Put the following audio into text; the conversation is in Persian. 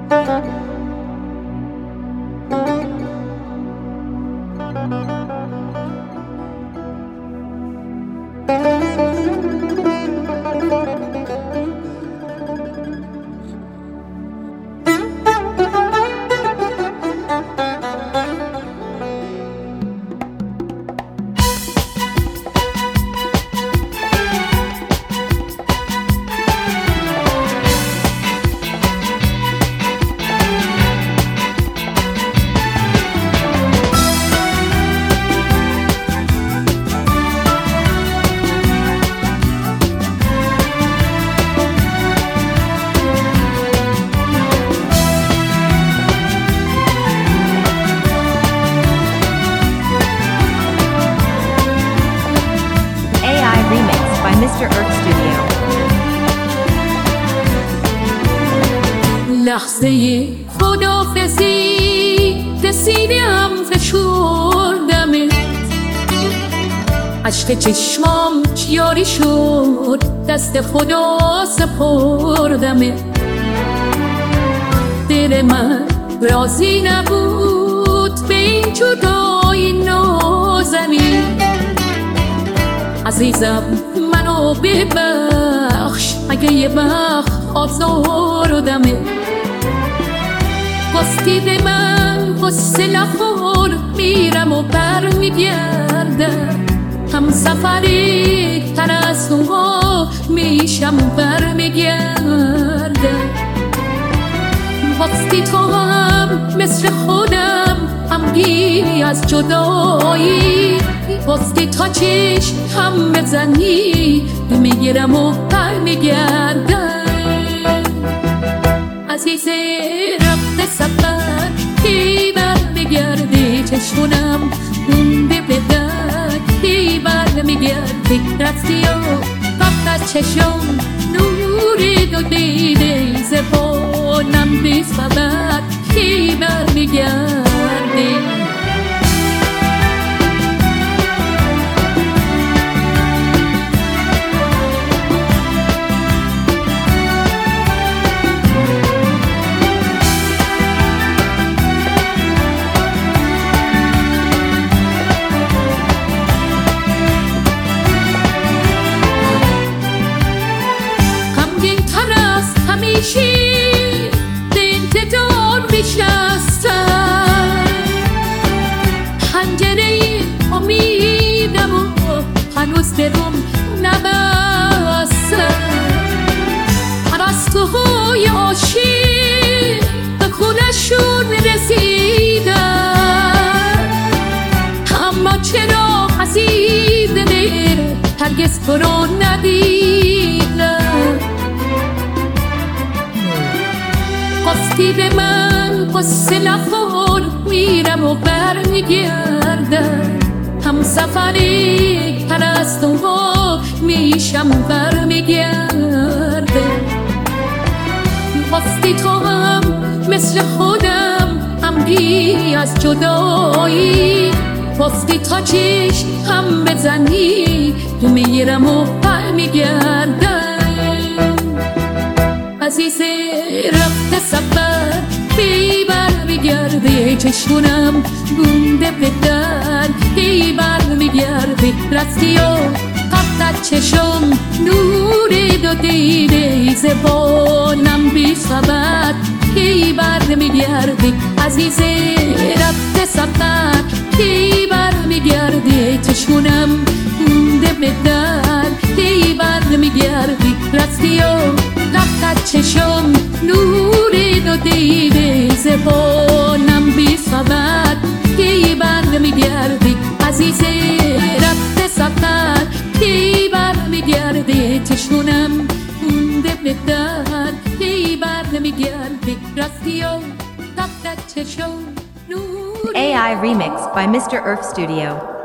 Mr. Earth Studio. لحظه خداحافظی به سینه‌ام فشردمت، اشک چشمام جاری شد، دست خدا سپردمت. دل من راضی نبود به این جدایی نازنین. عزیزم منو ببخش اگه یه وقت آزاردمت. باستی به من قصه نخور، میرم و برمیگردم. هم سفری تر از اونها میشم و برمیگردم. باستی تو هم مثل خودم غمگینی از جدایی. باستی تا چشم هم بزنی میگیرم و برمیگردم. عزیز رفته سفر کی برمیگردی؟ چشمونم مونده به در کی برمیگردی؟ رفتی و فقط چشم نوری دو دیده، زبانم بی سبب کی برمیگردی؟ به انتظار میشستم، پنجره امیدم و هنوز دلم نبستم. پرستوهای عاشق به خونشون رسیدن، اما چرا عزیز دل هرگز تو رو ندیدن؟ باستی به من قصه نخور، میرم و برمیگردم. هم سفری تر از اونها میشم و برمیگردم. باستی تو هم مثل خودم غمگینی از جدایی. باستی تا چشم هم بزنی میرم و برمیگردم. عزیز رفته سفر کی برمیگردی؟ چشمونم گونده به در کی برمیگردی؟ رفتی و فقط چشم نور دو دیده، زبانم بی خبر کی برمیگردی؟ عزیز رفته سفر کی برمیگردی؟ چشمونم گونده به در کی برمیگردی؟ رفتی و فقط چشم نور دو دیده، زبانم بی خبر کی برمیگردی؟ عزیز رفته سفر کی برمیگردی؟ چشمونم مونده به در کی برمیگردی؟ رفتی و فقط چشم نور. AI Remix by Mr. Earth Studio.